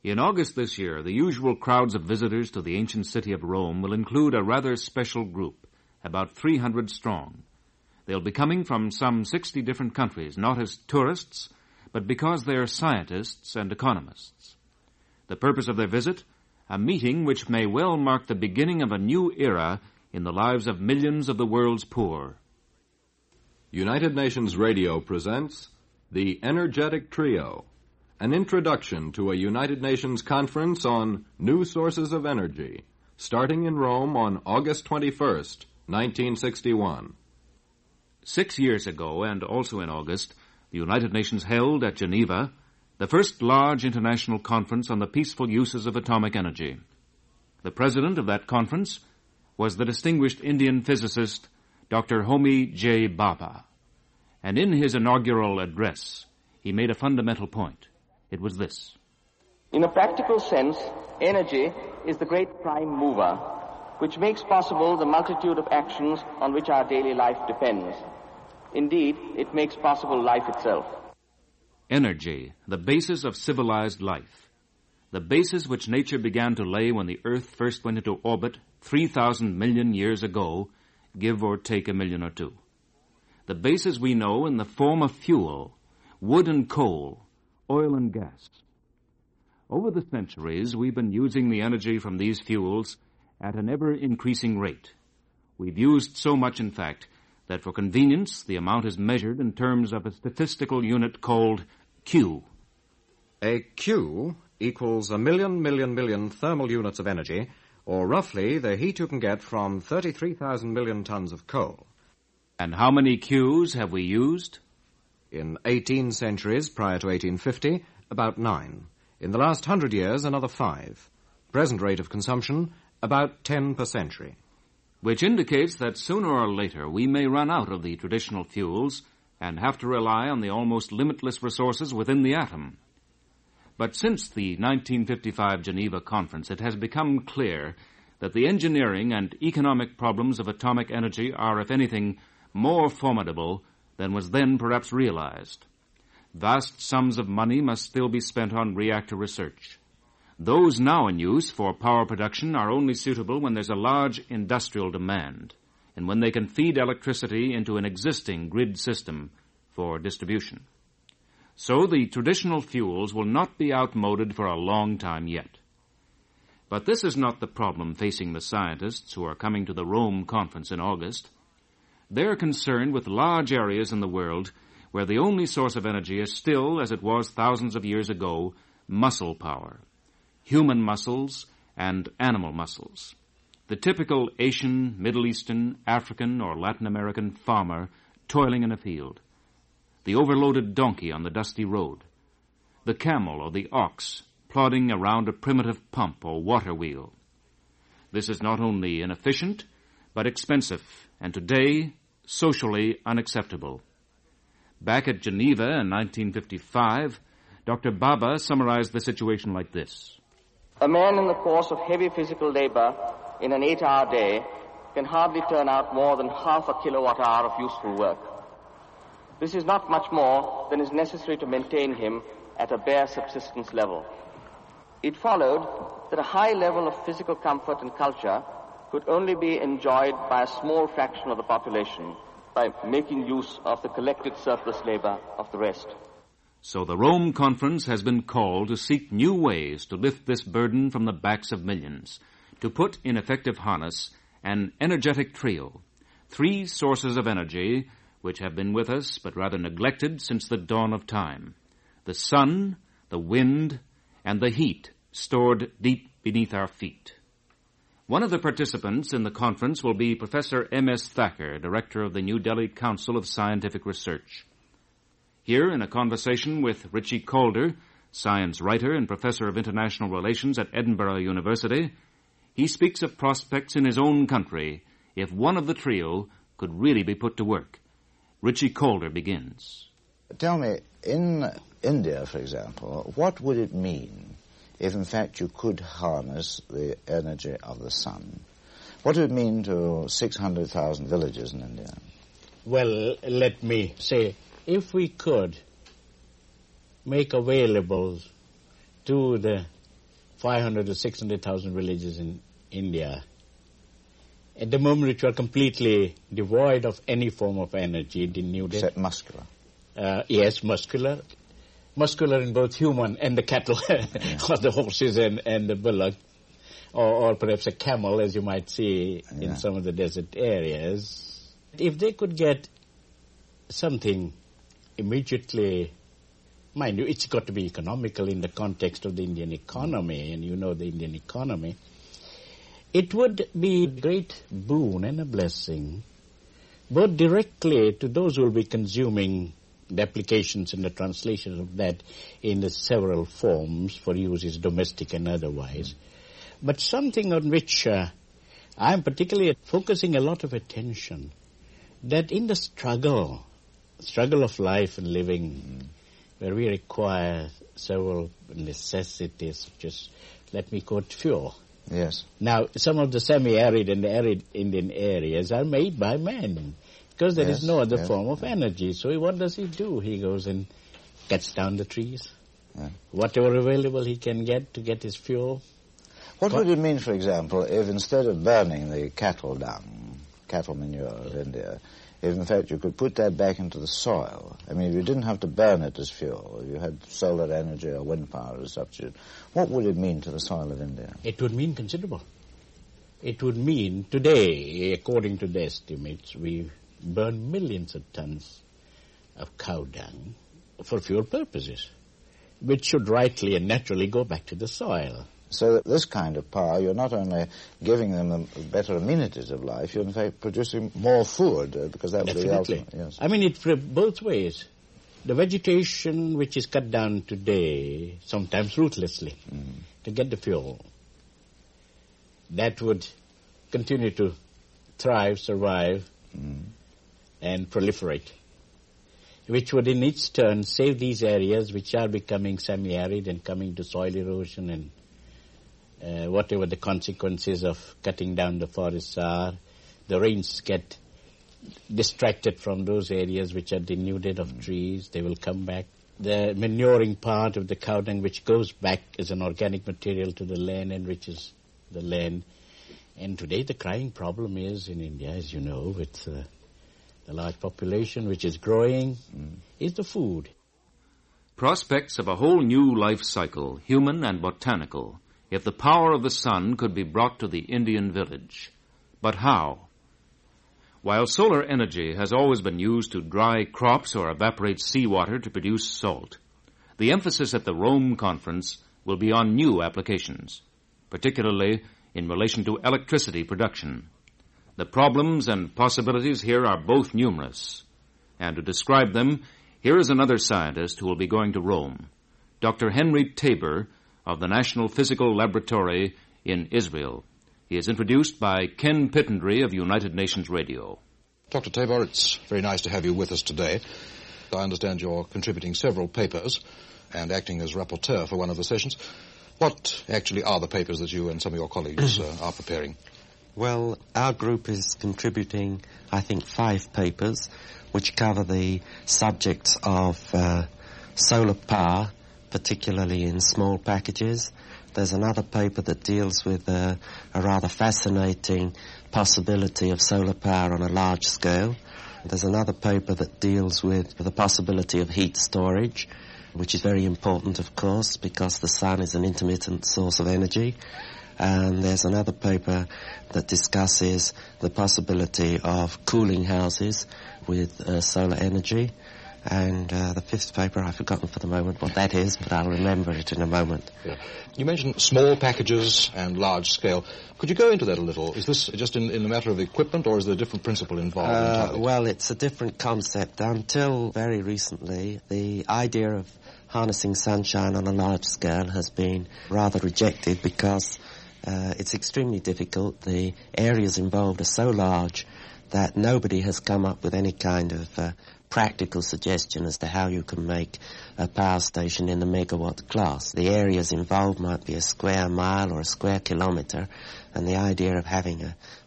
In August this year, the usual crowds of visitors to the ancient city of Rome will include a rather special group, about 300 strong. They'll be coming from some 60 different countries, not as tourists, but because they are scientists and economists. The purpose of their visit, a meeting which may well mark the beginning of a new era in the lives of millions of the world's poor. United Nations Radio presents The Energetic Trio, an introduction to a United Nations conference on new sources of energy, starting in Rome on August 21st, 1961. 6 years ago, and also in August, the United Nations held at Geneva the first large international conference on the peaceful uses of atomic energy. The president of that conference was the distinguished Indian physicist Dr. Homi J. Bhabha. And in his inaugural address, he made a fundamental point. It was this. In a practical sense, energy is the great prime mover, which makes possible the multitude of actions on which our daily life depends. Indeed, it makes possible life itself. Energy, the basis of civilized life. The basis which nature began to lay when the Earth first went into orbit 3,000 million years ago, give or take a million or two. The basis we know in the form of fuel, wood and coal, oil and gas. Over the centuries, we've been using the energy from these fuels at an ever-increasing rate. We've used so much, in fact, that for convenience, the amount is measured in terms of a statistical unit called Q. A Q equals a million thermal units of energy, or roughly the heat you can get from 33,000 million tons of coal. And how many Qs have we used? In 18 centuries prior to 1850, about 9. In the last 100 years, another 5. Present rate of consumption, about 10 per century. Which indicates that sooner or later we may run out of the traditional fuels and have to rely on the almost limitless resources within the atom. But since the 1955 Geneva Conference, it has become clear that the engineering and economic problems of atomic energy are, if anything, more formidable than was then perhaps realized. Vast sums of money must still be spent on reactor research. Those now in use for power production are only suitable when there's a large industrial demand and when they can feed electricity into an existing grid system for distribution. So the traditional fuels will not be outmoded for a long time yet. But this is not the problem facing the scientists who are coming to the Rome conference in August. They're concerned with large areas in the world where the only source of energy is still, as it was thousands of years ago, muscle power. Human muscles and animal muscles. The typical Asian, Middle Eastern, African, or Latin American farmer toiling in a field. The overloaded donkey on the dusty road. The camel or the ox plodding around a primitive pump or water wheel. This is not only inefficient, but expensive, and today, socially unacceptable. Back at Geneva in 1955, Dr. Bhabha summarized the situation like this. A man in the course of heavy physical labor in an 8-hour day can hardly turn out more than half a kilowatt-hour of useful work. This is not much more than is necessary to maintain him at a bare subsistence level. It followed that a high level of physical comfort and culture could only be enjoyed by a small fraction of the population by making use of the collected surplus labor of the rest. So the Rome Conference has been called to seek new ways to lift this burden from the backs of millions, to put in effective harness an energetic trio, 3 sources of energy which have been with us but rather neglected since the dawn of time: the sun, the wind, and the heat stored deep beneath our feet. One of the participants in the conference will be Professor M.S. Thacker, director of the New Delhi Council of Scientific Research. Here, in a conversation with Richie Calder, science writer and professor of international relations at Edinburgh University, he speaks of prospects in his own country if one of the trio could really be put to work. Richie Calder begins. Tell me, in India, for example, what would it mean if, in fact, you could harness the energy of the sun? What would it mean to 600,000 villages in India? Well, let me say, if we could make available to the 500 to 600,000 villages in India, at the moment which were completely devoid of any form of energy, denuded. Except muscular. Yes, muscular. Muscular in both human and the cattle, or the horses and the bullock, or perhaps a camel, as you might see in some of the desert areas. If they could get something immediately, mind you, it's got to be economical in the context of the Indian economy, and you know the Indian economy, it would be a great boon and a blessing, both directly to those who will be consuming the applications and the translations of that in the several forms for uses domestic and otherwise, but something on which I'm particularly focusing a lot of attention, that in the struggle of life and living, where we require several necessities, just let me quote fuel. Yes. Now, some of the semi-arid and arid Indian areas are made by man, because there is no other form of energy. So what does he do? He goes and cuts down the trees, whatever available he can get to get his fuel. What would it mean, for example, if instead of burning the cattle dung, cattle manure of India, if in fact you could put that back into the soil? I mean, if you didn't have to burn it as fuel, if you had solar energy or wind power as substitute, what would it mean to the soil of India? It would mean considerable. It would mean, today, according to the estimates, we burn millions of tons of cow dung for fuel purposes, which should rightly and naturally go back to the soil. So that this kind of power, you're not only giving them better amenities of life, you're in fact producing more food, because that would be the ultimate. Yes. I mean, it's both ways. The vegetation which is cut down today, sometimes ruthlessly, to get the fuel, that would continue to thrive, survive, and proliferate, which would in its turn save these areas which are becoming semi-arid and coming to soil erosion and whatever the consequences of cutting down the forests are. The rains get distracted from those areas which are denuded of trees. They will come back. The manuring part of the cow dung which goes back as an organic material to the land enriches the land. And today the crying problem is in India, as you know, with the large population which is growing, is the food. Prospects of a whole new life cycle, human and botanical, if the power of the sun could be brought to the Indian village. But how? While solar energy has always been used to dry crops or evaporate seawater to produce salt, the emphasis at the Rome Conference will be on new applications, particularly in relation to electricity production. The problems and possibilities here are both numerous, and to describe them, here is another scientist who will be going to Rome, Dr. Henry Tabor of the National Physical Laboratory in Israel. He is introduced by Ken Pittendry of United Nations Radio. Dr. Tabor, it's very nice to have you with us today. I understand you're contributing several papers and acting as rapporteur for one of the sessions. What actually are the papers that you and some of your colleagues are preparing? Well, our group is contributing, I think, 5 papers which cover the subjects of solar power, particularly in small packages. There's another paper that deals with a rather fascinating possibility of solar power on a large scale. There's another paper that deals with the possibility of heat storage, which is very important, of course, because the sun is an intermittent source of energy. And there's another paper that discusses the possibility of cooling houses with solar energy. And the 5th paper, I've forgotten for the moment what that is, but I'll remember it in a moment. Yeah. You mentioned small packages and large scale. Could you go into that a little? Is this just in the matter of equipment, or is there a different principle involved? Well, it's a different concept. Until very recently, the idea of harnessing sunshine on a large scale has been rather rejected because it's extremely difficult. The areas involved are so large that nobody has come up with any kind of practical suggestion as to how you can make a power station in the megawatt class. The areas involved might be a square mile or a square kilometre, and the idea of having a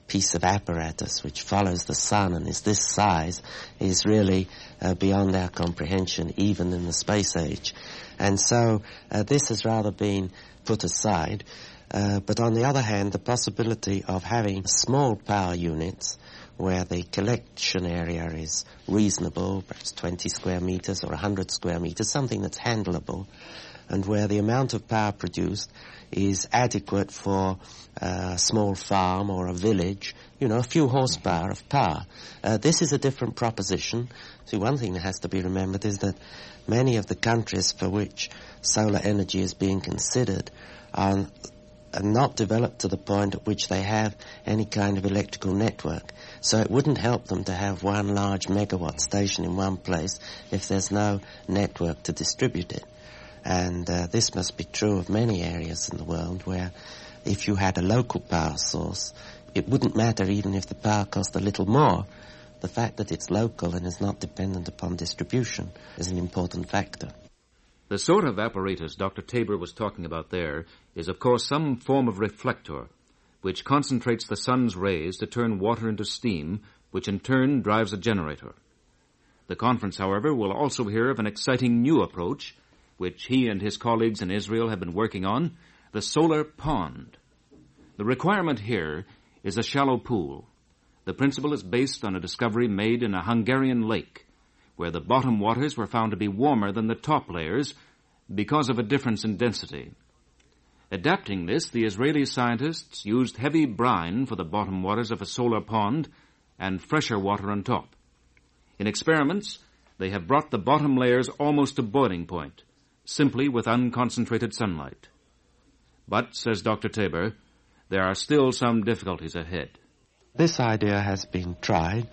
piece of apparatus which follows the sun and is this size is really beyond our comprehension, even in the space age. And so this has rather been put aside. But on the other hand, the possibility of having small power units where the collection area is reasonable, perhaps 20 square meters or 100 square meters, something that's handleable, and where the amount of power produced is adequate for a small farm or a village, a few horsepower of power. This is a different proposition. See, one thing that has to be remembered is that many of the countries for which solar energy is being considered are not developed to the point at which they have any kind of electrical network. So it wouldn't help them to have one large megawatt station in one place if there's no network to distribute it. And this must be true of many areas in the world where if you had a local power source, it wouldn't matter even if the power cost a little more. The fact that it's local and is not dependent upon distribution is an important factor. The sort of apparatus Dr. Tabor was talking about there is, of course, some form of reflector, which concentrates the sun's rays to turn water into steam, which in turn drives a generator. The conference, however, will also hear of an exciting new approach, which he and his colleagues in Israel have been working on, the solar pond. The requirement here is a shallow pool. The principle is based on a discovery made in a Hungarian lake, where the bottom waters were found to be warmer than the top layers because of a difference in density. Adapting this, the Israeli scientists used heavy brine for the bottom waters of a solar pond and fresher water on top. In experiments, they have brought the bottom layers almost to boiling point, simply with unconcentrated sunlight. But, says Dr. Tabor, there are still some difficulties ahead. This idea has been tried,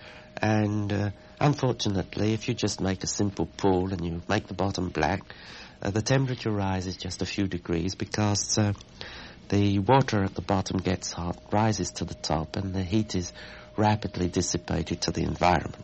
and unfortunately, if you just make a simple pool and you make the bottom black, the temperature rises just a few degrees because the water at the bottom gets hot, rises to the top, and the heat is rapidly dissipated to the environment.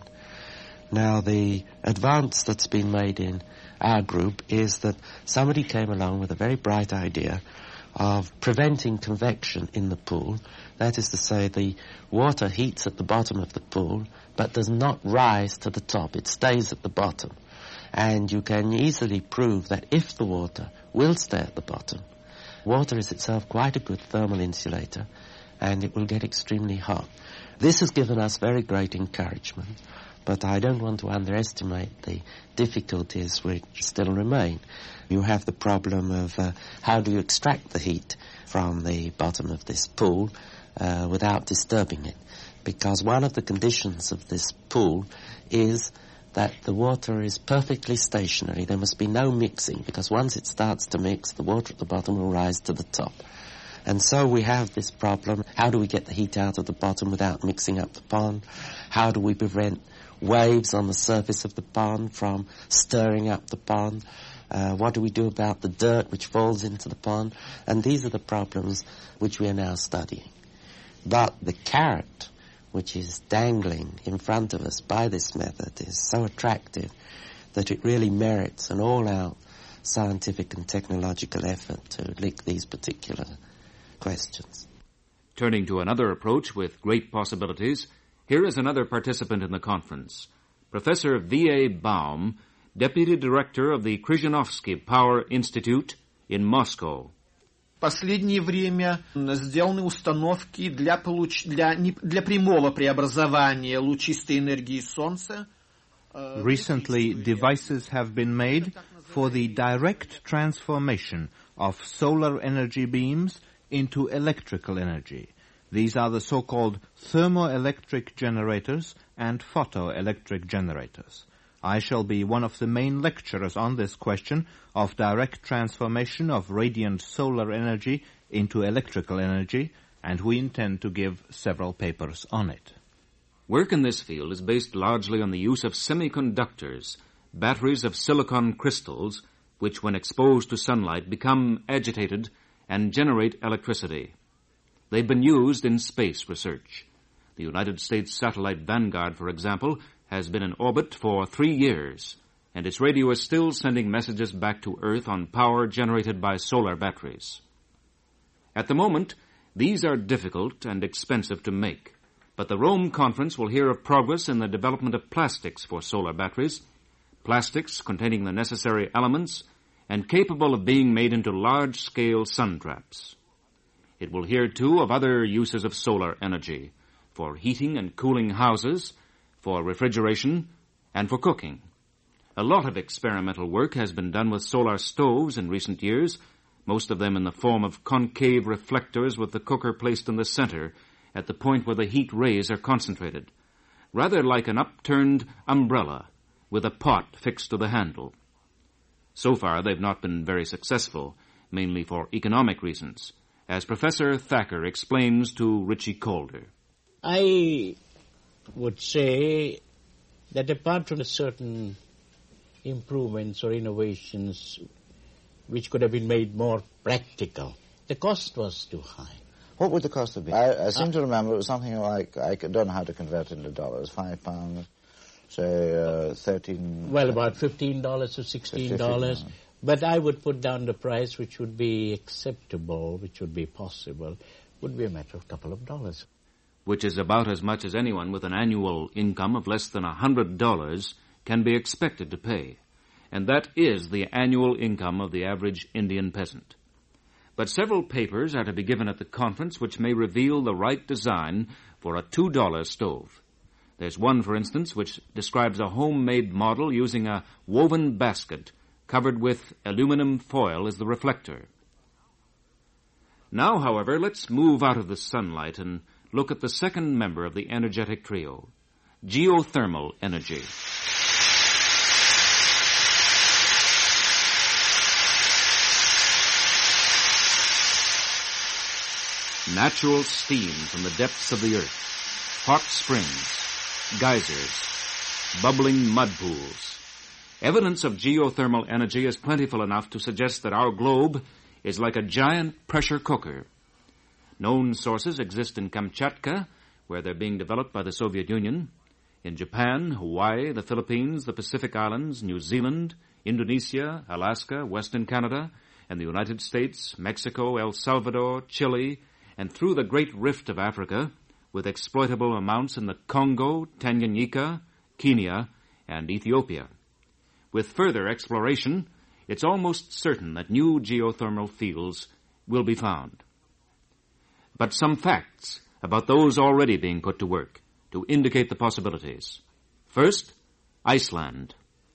Now, the advance that's been made in our group is that somebody came along with a very bright idea of preventing convection in the pool. That is to say, the water heats at the bottom of the pool, but does not rise to the top. It stays at the bottom. And you can easily prove that if the water will stay at the bottom, water is itself quite a good thermal insulator, and it will get extremely hot. This has given us very great encouragement, but I don't want to underestimate the difficulties which still remain. You have the problem of how do you extract the heat from the bottom of this pool without disturbing it, because one of the conditions of this pool is that the water is perfectly stationary. There must be no mixing, because once it starts to mix, the water at the bottom will rise to the top. And so we have this problem. How do we get the heat out of the bottom without mixing up the pond? How do we prevent waves on the surface of the pond from stirring up the pond? What do we do about the dirt which falls into the pond? And these are the problems which we are now studying. But the carrot which is dangling in front of us by this method is so attractive that it really merits an all-out scientific and technological effort to lick these particular questions. Turning to another approach with great possibilities, here is another participant in the conference, Professor V.A. Baum, Deputy Director of the Krzyzanowski Power Institute in Moscow. В последнее время сделаны установки для прямого преобразования лучистой энергии Солнца. Recently, devices have been made for the direct transformation of solar energy beams into electrical energy. These are the so-called thermoelectric generators and photoelectric generators. I shall be one of the main lecturers on this question of direct transformation of radiant solar energy into electrical energy, and we intend to give several papers on it. Work in this field is based largely on the use of semiconductors, batteries of silicon crystals, which when exposed to sunlight become agitated and generate electricity. They've been used in space research. The United States satellite Vanguard, for example, has been in orbit for 3 years, and its radio is still sending messages back to Earth on power generated by solar batteries. At the moment, these are difficult and expensive to make. But the Rome Conference will hear of progress in the development of plastics for solar batteries, plastics containing the necessary elements and capable of being made into large-scale sun traps. It will hear, too, of other uses of solar energy, for heating and cooling houses, for refrigeration, and for cooking. A lot of experimental work has been done with solar stoves in recent years, most of them in the form of concave reflectors with the cooker placed in the center at the point where the heat rays are concentrated, rather like an upturned umbrella with a pot fixed to the handle. So far, they've not been very successful, mainly for economic reasons, as Professor Thacker explains to Richie Calder. I would say that apart from certain improvements or innovations which could have been made more practical, the cost was too high. What would the cost have been? I seem to remember it was something like, I don't know how to convert it into dollars, £5, say 13... Well, about $15 or $16. But I would put down the price which would be acceptable, which would be possible, would be a matter of a couple of dollars. Which is about as much as anyone with an annual income of less than $100 can be expected to pay. And that is the annual income of the average Indian peasant. But several papers are to be given at the conference which may reveal the right design for a $2 stove. There's one, for instance, which describes a homemade model using a woven basket covered with aluminum foil as the reflector. Now, however, let's move out of the sunlight and look at the second member of the energetic trio, geothermal energy. Natural steam from the depths of the earth, hot springs, geysers, bubbling mud pools. Evidence of geothermal energy is plentiful enough to suggest that our globe is like a giant pressure cooker. Known sources exist in Kamchatka, where they're being developed by the Soviet Union, in Japan, Hawaii, the Philippines, the Pacific Islands, New Zealand, Indonesia, Alaska, Western Canada, and the United States, Mexico, El Salvador, Chile, and through the Great Rift of Africa, with exploitable amounts in the Congo, Tanganyika, Kenya, and Ethiopia. With further exploration, it's almost certain that new geothermal fields will be found. But some facts about those already being put to work to indicate the possibilities. First, Iceland.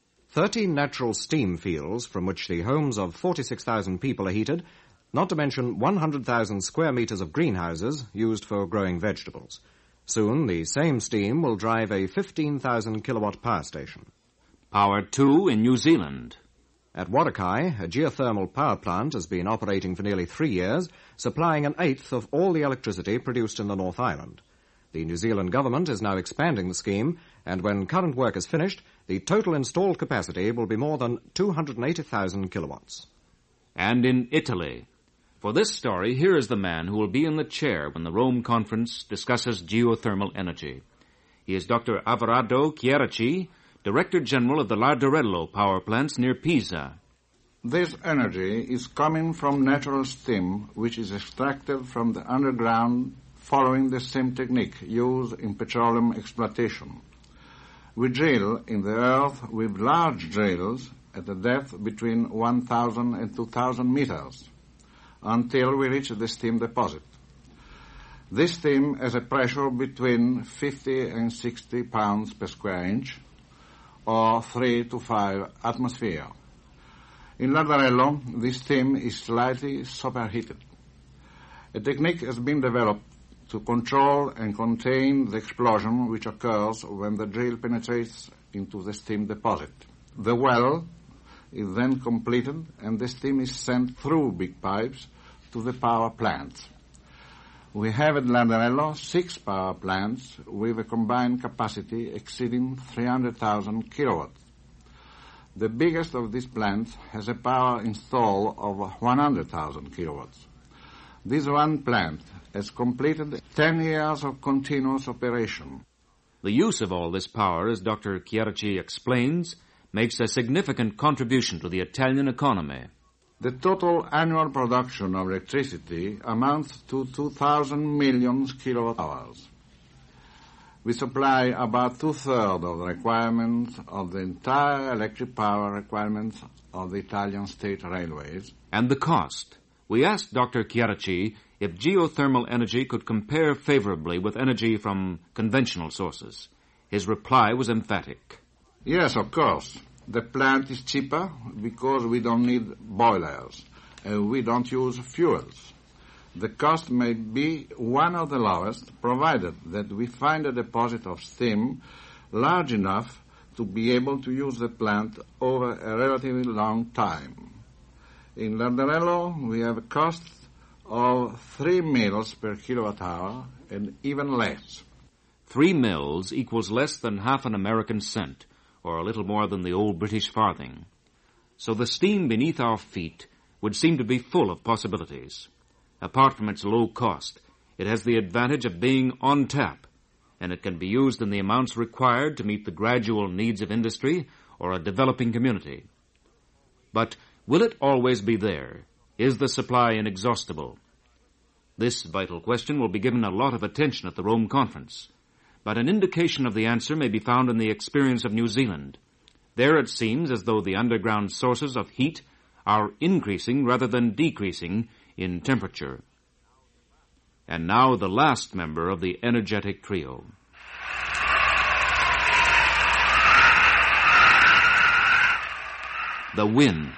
13 natural steam fields from which the homes of 46,000 people are heated, not to mention 100,000 square meters of greenhouses used for growing vegetables. Soon, the same steam will drive a 15,000 kilowatt power station. Power 2 in New Zealand. At Wadakai, a geothermal power plant has been operating for nearly 3 years, supplying an eighth of all the electricity produced in the North Island. The New Zealand government is now expanding the scheme, and when current work is finished, the total installed capacity will be more than 280,000 kilowatts. And in Italy. For this story, here is the man who will be in the chair when the Rome Conference discusses geothermal energy. He is Dr. Alvarado Chiaraci, Director General of the Larderello power plants near Pisa. This energy is coming from natural steam, which is extracted from the underground following the same technique used in petroleum exploitation. We drill in the earth with large drills at a depth between 1,000 and 2,000 meters until we reach the steam deposit. This steam has a pressure between 50 and 60 pounds per square inch, or 3 to 5 atmosphere. In Larderello, this steam is slightly superheated. A technique has been developed to control and contain the explosion which occurs when the drill penetrates into the steam deposit. The well is then completed and the steam is sent through big pipes to the power plants. We have at Larderello 6 power plants with a combined capacity exceeding 300,000 kilowatts. The biggest of these plants has a power installed of 100,000 kilowatts. This one plant has completed 10 years of continuous operation. The use of all this power, as Dr. Chiaraci explains, makes a significant contribution to the Italian economy. The total annual production of electricity amounts to 2,000 million kilowatt hours. We supply about 2/3 of the requirements of the entire electric power requirements of the Italian state railways. And the cost. We asked Dr. Chiaraci if geothermal energy could compare favorably with energy from conventional sources. His reply was emphatic. Yes, of course. The plant is cheaper because we don't need boilers and we don't use fuels. The cost may be one of the lowest, provided that we find a deposit of steam large enough to be able to use the plant over a relatively long time. In Larderello, we have a cost of 3 mils per kilowatt hour and even less. 3 mils equals less than half an American cent, or a little more than the old British farthing. So the steam beneath our feet would seem to be full of possibilities. Apart from its low cost, it has the advantage of being on tap, and it can be used in the amounts required to meet the gradual needs of industry or a developing community. But will it always be there? Is the supply inexhaustible? This vital question will be given a lot of attention at the Rome Conference, but an indication of the answer may be found in the experience of New Zealand. There it seems as though the underground sources of heat are increasing rather than decreasing in temperature. And now the last member of the energetic trio. The wind.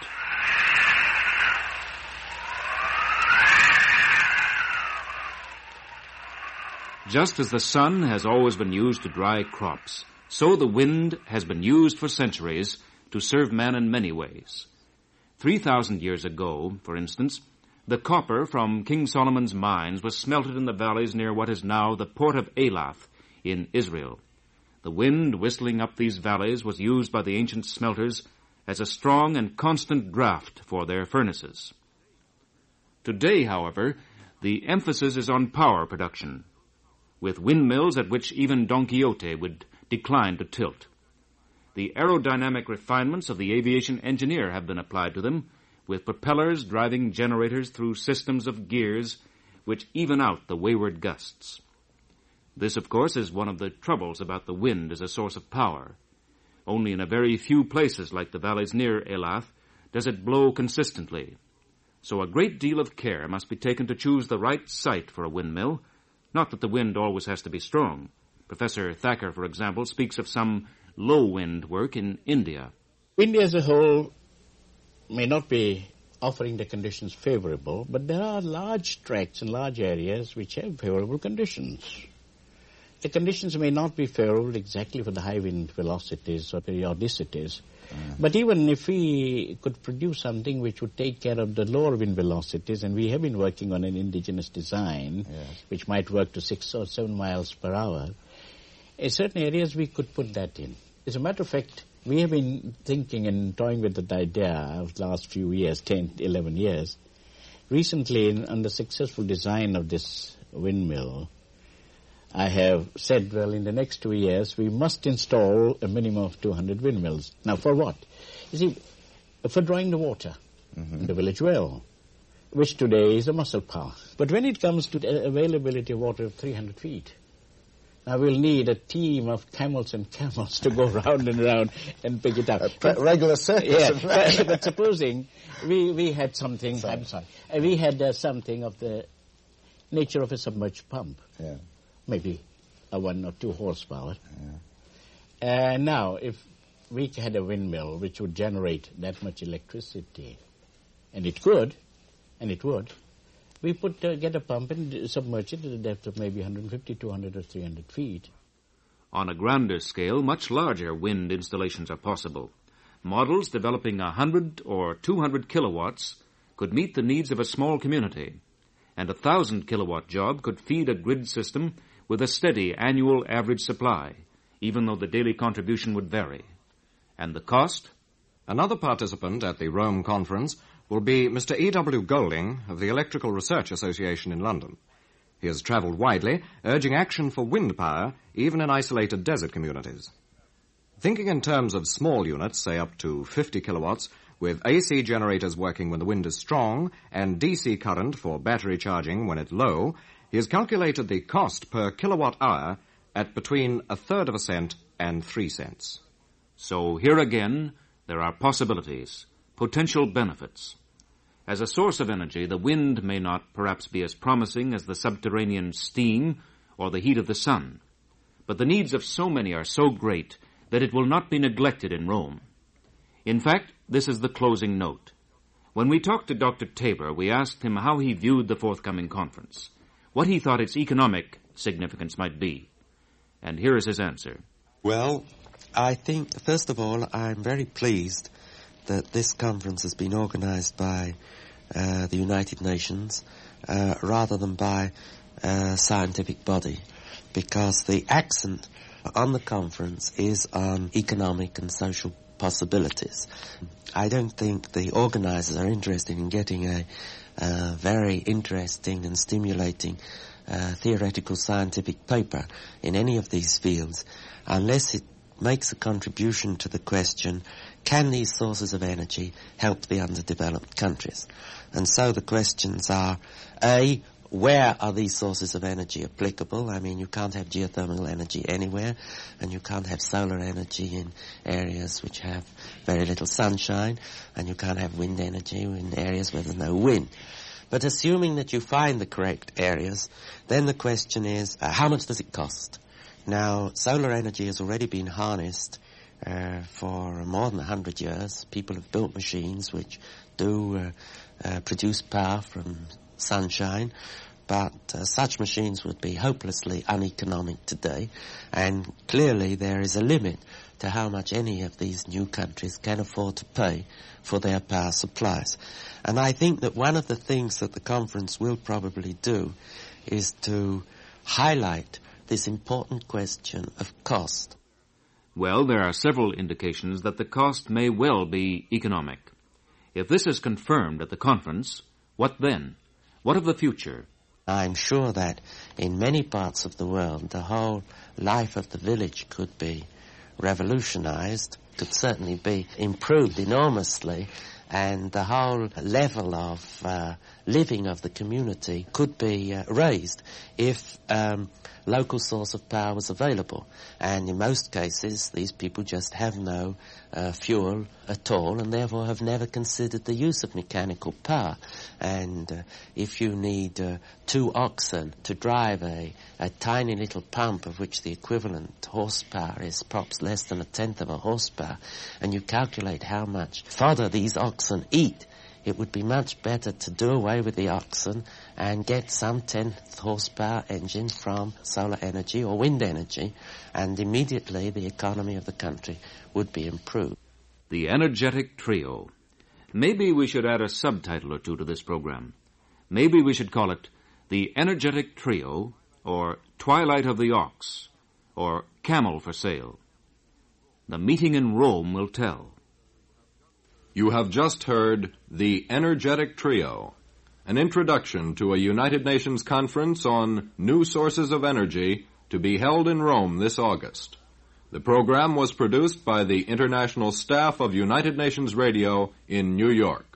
Just as the sun has always been used to dry crops, so the wind has been used for centuries to serve man in many ways. 3,000 years ago, for instance, the copper from King Solomon's mines was smelted in the valleys near what is now the port of Elath in Israel. The wind whistling up these valleys was used by the ancient smelters as a strong and constant draft for their furnaces. Today, however, the emphasis is on power production, with windmills at which even Don Quixote would decline to tilt. The aerodynamic refinements of the aviation engineer have been applied to them, with propellers driving generators through systems of gears which even out the wayward gusts. This, of course, is one of the troubles about the wind as a source of power. Only in a very few places, like the valleys near Elath, does it blow consistently. So a great deal of care must be taken to choose the right site for a windmill, not that the wind always has to be strong. Professor Thacker, for example, speaks of some low-wind work in India. India as a whole may not be offering the conditions favorable, but there are large tracts and large areas which have favorable conditions. The conditions may not be favorable exactly for the high wind velocities or periodicities, but even if we could produce something which would take care of the lower wind velocities, and we have been working on an indigenous design, which might work to 6 or 7 miles per hour, in certain areas we could put that in. As a matter of fact, we have been thinking and toying with the idea of the last few years, 10, 11 years. Recently, on the successful design of this windmill, I have said, well, in the next 2 years, we must install a minimum of 200 windmills. Now, for what? You see, for drawing the water in the village well, which today is a muscle power. But when it comes to the availability of water of 300 feet, now we'll need a team of camels and camels to go round and round and pick it up. Regular circus. Yeah, but supposing we had something, we had something of the nature of a submerged pump. Yeah. Maybe a 1 or 2 horsepower. Yeah. Now, if we had a windmill which would generate that much electricity, and it could, and it would, we could get a pump and submerge it to the depth of maybe 150, 200 or 300 feet. On a grander scale, much larger wind installations are possible. Models developing 100 or 200 kilowatts could meet the needs of a small community, and a 1,000-kilowatt job could feed a grid system with a steady annual average supply, even though the daily contribution would vary. And the cost? Another participant at the Rome Conference will be Mr. E.W. Golding of the Electrical Research Association in London. He has travelled widely, urging action for wind power, even in isolated desert communities. Thinking in terms of small units, say up to 50 kilowatts, with AC generators working when the wind is strong and DC current for battery charging when it's low, he has calculated the cost per kilowatt hour at between 1/3 of a cent and 3 cents. So here again, there are possibilities, potential benefits. As a source of energy, the wind may not perhaps be as promising as the subterranean steam or the heat of the sun, but the needs of so many are so great that it will not be neglected in Rome. In fact, this is the closing note. When we talked to Dr. Tabor, we asked him how he viewed the forthcoming conference, what he thought its economic significance might be. And here is his answer. Well, I think, first of all, I'm very pleased that this conference has been organized by the United Nations rather than by a scientific body, because the accent on the conference is on economic and social possibilities. I don't think the organizers are interested in getting a very interesting and stimulating theoretical scientific paper in any of these fields unless it makes a contribution to the question, can these sources of energy help the underdeveloped countries? And so the questions are, A, where are these sources of energy applicable? I mean, you can't have geothermal energy anywhere, and you can't have solar energy in areas which have very little sunshine, and you can't have wind energy in areas where there's no wind. But assuming that you find the correct areas, then the question is, how much does it cost? Now, solar energy has already been harnessed for more than 100 years. People have built machines which do produce power from sunshine, but such machines would be hopelessly uneconomic today, and clearly there is a limit to how much any of these new countries can afford to pay for their power supplies. And I think that one of the things that the conference will probably do is to highlight this important question of cost. Well, there are several indications that the cost may well be economic. If this is confirmed at the conference, what then? What of the future? I'm sure that in many parts of the world, the whole life of the village could be revolutionized, could certainly be improved enormously, and the whole level of living of the community could be raised if local source of power was available. And in most cases, these people just have no fuel at all, and therefore have never considered the use of mechanical power. And if you need 2 oxen to drive a tiny little pump of which the equivalent horsepower is perhaps less than 1/10 of a horsepower, and you calculate how much fodder these oxen eat, it would be much better to do away with the oxen and get some 10th horsepower engine from solar energy or wind energy, and immediately the economy of the country would be improved. The Energetic Trio. Maybe we should add a subtitle or two to this program. Maybe we should call it The Energetic Trio, or Twilight of the Ox, or Camel for Sale. The meeting in Rome will tell. You have just heard The Energetic Trio, an introduction to a United Nations conference on new sources of energy to be held in Rome this August. The program was produced by the international staff of United Nations Radio in New York.